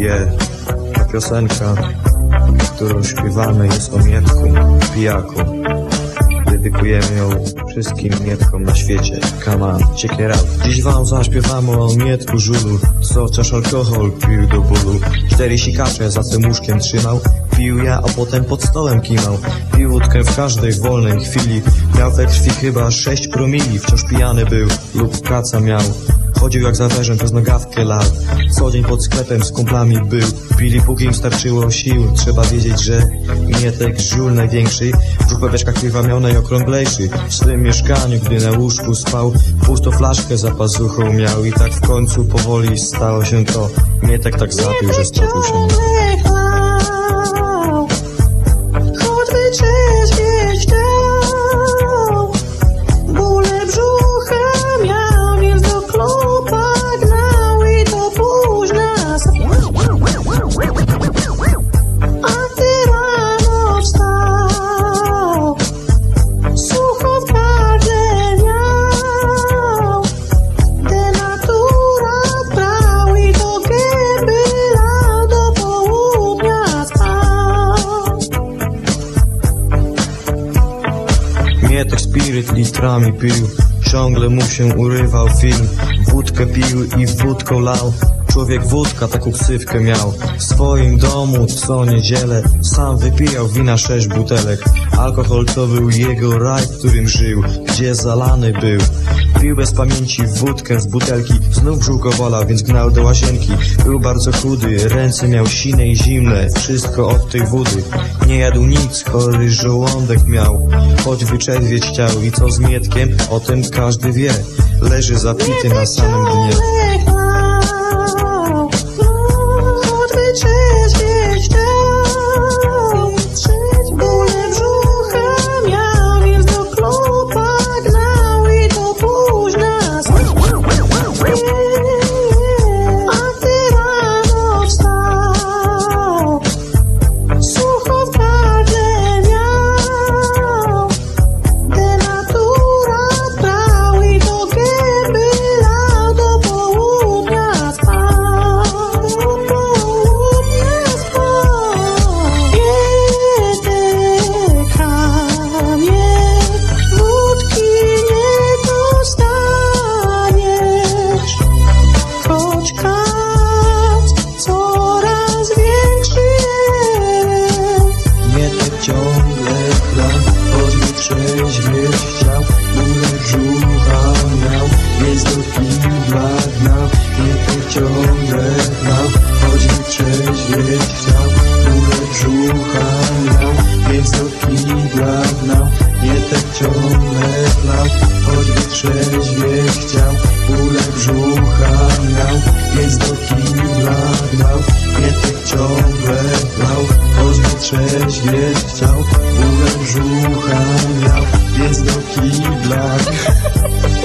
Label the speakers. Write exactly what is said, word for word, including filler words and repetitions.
Speaker 1: Dziękuję. Ta piosenka, którą śpiewamy, jest o Mietku, pijaku. Dedykujemy ją wszystkim Mietkom na świecie. Come on, check it out. Dziś wam zaśpiewamy o Mietku żulu, co chociaż alkohol pił do bólu. Cztery sikacze za tym łóżkiem trzymał. Pił ja, a potem pod stołem kimał. Pił wódkę w każdej wolnej chwili. Miał we krwi chyba sześć promili. Wciąż pijany był lub kaca miał. Chodził jak za weżem, przez nogawkę lał. Co dzień pod sklepem z kumplami był. Pili póki im starczyło sił. Trzeba wiedzieć, że Mietek żul największy, brzuch we beczkach piwa miał najokrąglejszy. W swym mieszkaniu, gdy na łóżku spał, pustą flaszkę za pazuchą miał. I tak w końcu powoli stało się to. Mietek tak zapił, że stracił się.
Speaker 2: Choćby trzeźwieć dał, bóle brzucha miał, więc do klopa gnał i to późna spał. A gdy rano wstał, sucho w gardle miał, denatura brał i do gęby lał, do południa spał.
Speaker 1: Mietek spiryt litrami pił, ciągle mu się urywał film. Wódkę pił i wódką lał. Człowiek wódka taką ksywkę miał. W swoim domu co niedzielę sam wypijał wina sześć butelek. Alkohol to był jego raj, w którym żył, gdzie zalany był. Pił bez pamięci wódkę z butelki, znów brzucho bolał, więc gnał do łazienki. Był bardzo chudy, ręce miał sine i zimne, wszystko od tej wody. Nie jadł nic, chory żołądek miał, choć wyczerwieć chciał. I co z Mietkiem, o tym każdy wie. Leży zapity na samym dnie.
Speaker 2: Choćby trzeźwieć dał, bóle brzucha miał, więc do klopa gnał i do późna spał. A gdy rano wstał, sucho w gardle miał, denatura brał i do gęby lał, do południa spał. Do południa spał. Mietek, a mnie wódki nie dostaniesz, choć kac coraz większy jest.
Speaker 1: Mietek ciągle chlał, choćby trzeźwieć chciał. Bóle brzucha miał, więc do kibla gnał. Mietek ciągle chlał, choćby trzeźwieć chciał. Bóle brzucha miał, więc do kibla gnał. Mietek ciągle chlał, choćby trzeźwieć chciał. Bóle brzucha miał, więc do kibla gnał. Mietek ciągle chlał, choćby trzeźwieć chciał. Bóle brzucha miał, więc do kibla gnał.